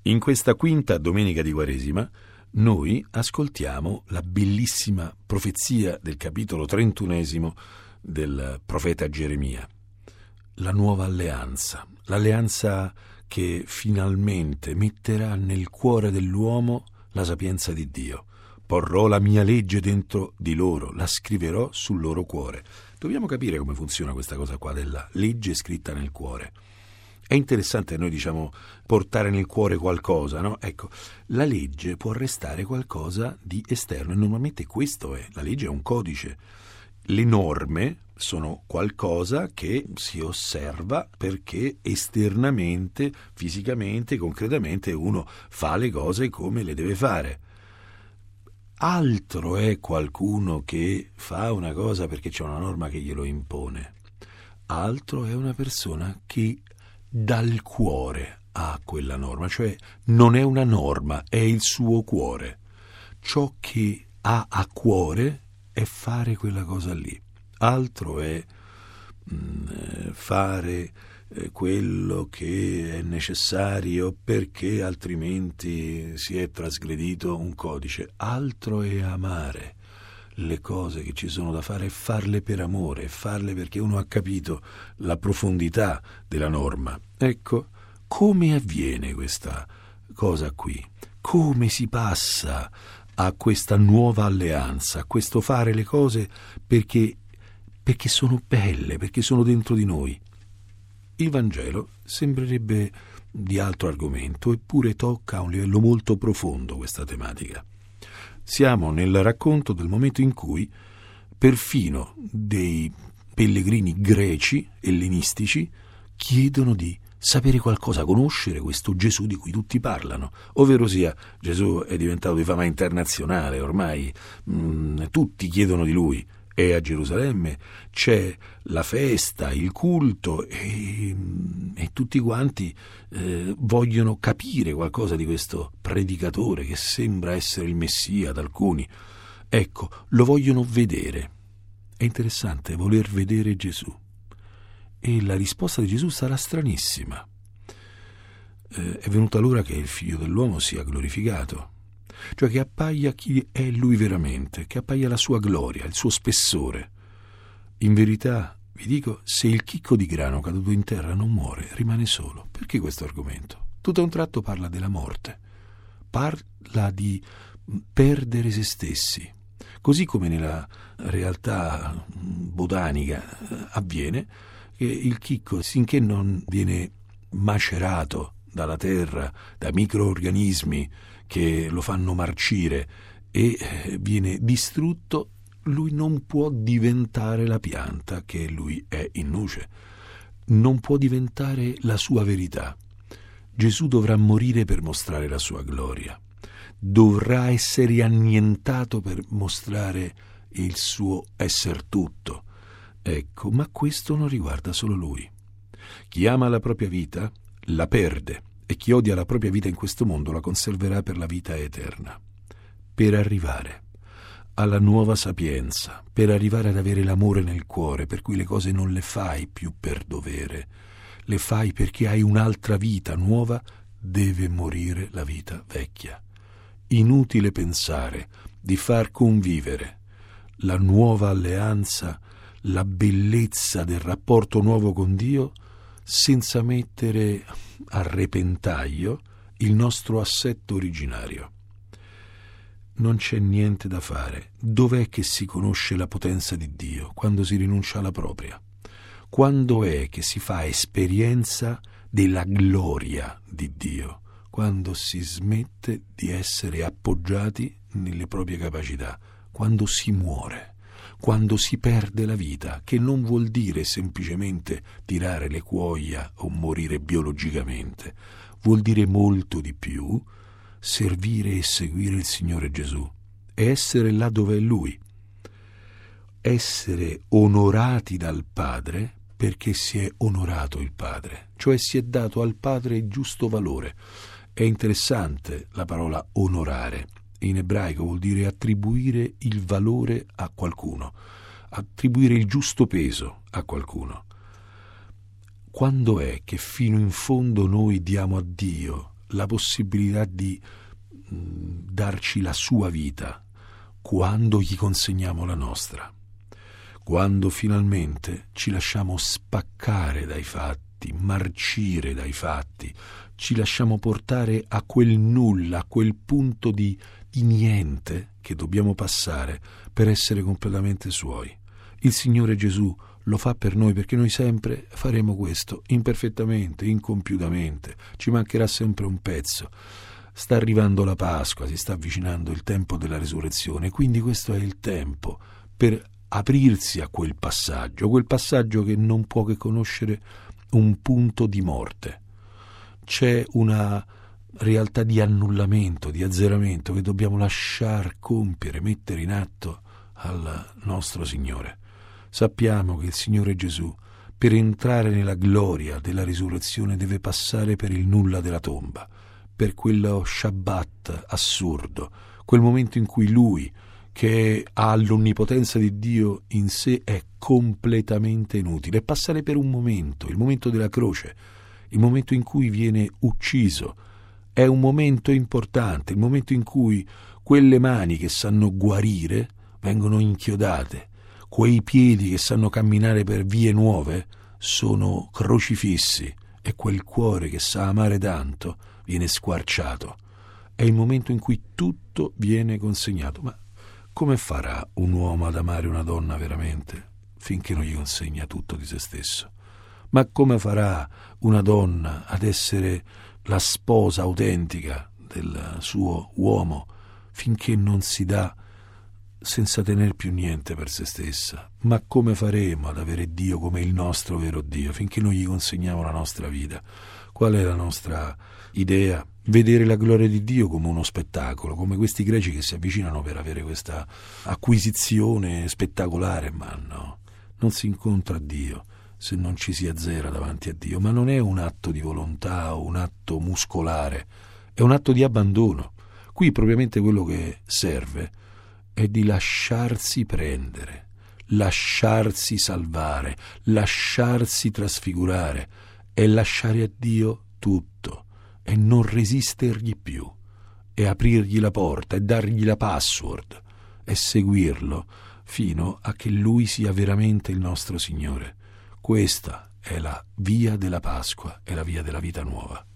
In questa quinta domenica di Quaresima noi ascoltiamo la bellissima profezia del capitolo 31 del profeta Geremia. La nuova alleanza, l'alleanza che finalmente metterà nel cuore dell'uomo la sapienza di Dio. Porrò la mia legge dentro di loro, la scriverò sul loro cuore. Dobbiamo capire come funziona questa cosa qua della legge scritta nel cuore. È interessante, noi diciamo portare nel cuore qualcosa, no? Ecco, la legge può restare qualcosa di esterno e normalmente questo è. La legge è un codice. Le norme sono qualcosa che si osserva perché esternamente, fisicamente, concretamente uno fa le cose come le deve fare. Altro è qualcuno che fa una cosa perché c'è una norma che glielo impone. Altro è una persona che dal cuore ha quella norma, cioè non è una norma, è il suo cuore. Ciò che ha a cuore è fare quella cosa lì. Altro è fare quello che è necessario perché altrimenti si è trasgredito un codice. Altro è amare le cose che ci sono da fare e farle per amore, farle perché uno ha capito la profondità della norma. Ecco, come avviene questa cosa qui? Come si passa a questa nuova alleanza, a questo fare le cose perché sono belle, perché sono dentro di noi? Il Vangelo sembrerebbe di altro argomento, eppure tocca a un livello molto profondo questa tematica. Siamo nel racconto del momento in cui perfino dei pellegrini greci, ellenistici, chiedono di sapere qualcosa, conoscere questo Gesù di cui tutti parlano, ovvero sia Gesù è diventato di fama internazionale, ormai tutti chiedono di lui. E a Gerusalemme c'è la festa, il culto e tutti quanti vogliono capire qualcosa di questo predicatore che sembra essere il Messia ad alcuni. Ecco, lo vogliono vedere. È interessante voler vedere Gesù. E la risposta di Gesù sarà stranissima. È venuta l'ora che il Figlio dell'uomo sia glorificato. Cioè che appaia chi è lui veramente, che appaia la sua gloria, il suo spessore. In verità, vi dico, se il chicco di grano caduto in terra non muore, rimane solo. Perché questo argomento? Tutto a un tratto parla della morte, parla di perdere se stessi. Così come nella realtà botanica avviene che il chicco, finché non viene macerato dalla terra, da microorganismi che lo fanno marcire e viene distrutto, lui non può diventare la pianta che lui è in nuce, non può diventare la sua verità. Gesù dovrà morire per mostrare la sua gloria, dovrà essere annientato per mostrare il suo esser tutto. Ecco, ma questo non riguarda solo lui. Chi ama la propria vita la perde, e chi odia la propria vita in questo mondo la conserverà per la vita eterna. Per arrivare alla nuova sapienza, per arrivare ad avere l'amore nel cuore, per cui le cose non le fai più per dovere, le fai perché hai un'altra vita nuova, deve morire la vita vecchia. Inutile pensare di far convivere la nuova alleanza, la bellezza del rapporto nuovo con Dio, senza mettere a repentaglio il nostro assetto originario. Non c'è niente da fare. Dov'è che si conosce la potenza di Dio? Quando si rinuncia alla propria. Quando è che si fa esperienza della gloria di Dio? Quando si smette di essere appoggiati nelle proprie capacità. Quando si muore. Quando si perde la vita, che non vuol dire semplicemente tirare le cuoia o morire biologicamente, vuol dire molto di più, servire e seguire il Signore Gesù e essere là dove è Lui, essere onorati dal Padre perché si è onorato il Padre, cioè si è dato al Padre il giusto valore. È interessante la parola onorare. In ebraico vuol dire attribuire il valore a qualcuno, attribuire il giusto peso a qualcuno. Quando è che fino in fondo noi diamo a Dio la possibilità di darci la sua vita quando gli consegniamo la nostra, quando finalmente ci lasciamo spaccare dai fatti, marcire dai fatti, ci lasciamo portare a quel nulla, a quel punto di niente che dobbiamo passare per essere completamente suoi. Il Signore Gesù lo fa per noi, perché noi sempre faremo questo, imperfettamente, incompiutamente, ci mancherà sempre un pezzo. Sta arrivando la Pasqua, si sta avvicinando il tempo della resurrezione, quindi questo è il tempo per aprirsi a quel passaggio che non può che conoscere un punto di morte. C'è una realtà di annullamento, di azzeramento che dobbiamo lasciar compiere, mettere in atto al nostro Signore. Sappiamo che il Signore Gesù, per entrare nella gloria della risurrezione, deve passare per il nulla della tomba, per quello Shabbat assurdo, quel momento in cui Lui, che ha l'onnipotenza di Dio in sé, è completamente inutile, e passare per un momento, il momento della croce, il momento in cui viene ucciso, è un momento importante, il momento in cui quelle mani che sanno guarire vengono inchiodate, quei piedi che sanno camminare per vie nuove sono crocifissi, e quel cuore che sa amare tanto viene squarciato. È il momento in cui tutto viene consegnato. Ma come farà un uomo ad amare una donna veramente finché non gli consegna tutto di se stesso? Ma come farà una donna ad essere la sposa autentica del suo uomo finché non si dà senza tener più niente per se stessa? Ma come faremo ad avere Dio come il nostro vero Dio finché non gli consegniamo la nostra vita? Qual è la nostra idea? Vedere la gloria di Dio come uno spettacolo, come questi greci che si avvicinano per avere questa acquisizione spettacolare, ma no, non si incontra Dio se non ci si azzera davanti a Dio. Ma non è un atto di volontà o un atto muscolare, è un atto di abbandono. Qui propriamente quello che serve è di lasciarsi prendere, lasciarsi salvare, lasciarsi trasfigurare, è lasciare a Dio tutto e non resistergli più, e aprirgli la porta e dargli la password e seguirlo fino a che Lui sia veramente il nostro Signore. Questa è la via della Pasqua, è la via della vita nuova.